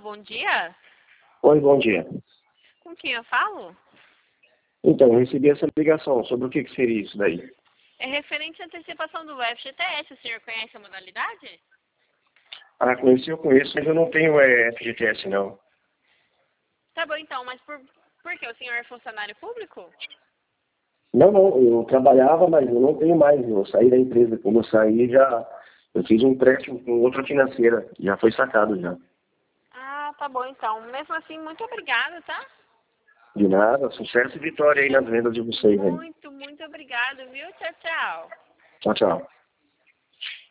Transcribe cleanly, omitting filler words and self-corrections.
bom dia. Oi, bom dia. Com quem eu falo? Então, eu recebi essa ligação. Sobre o que seria isso daí? É referente à antecipação do FGTS. O senhor conhece a modalidade? Ah, eu conheço, mas eu não tenho FGTS, não. Tá bom, então. Mas por que? O senhor é funcionário público? Não, eu trabalhava, mas eu não tenho mais. Eu saí da empresa. Como eu saí, eu fiz um empréstimo com outra financeira. Já foi sacado, já. Ah, tá bom, então. Mesmo assim, muito obrigada, tá? De nada, sucesso e vitória aí nas vendas de vocês aí. Muito obrigada, viu? Tchau, tchau. Tchau, tchau.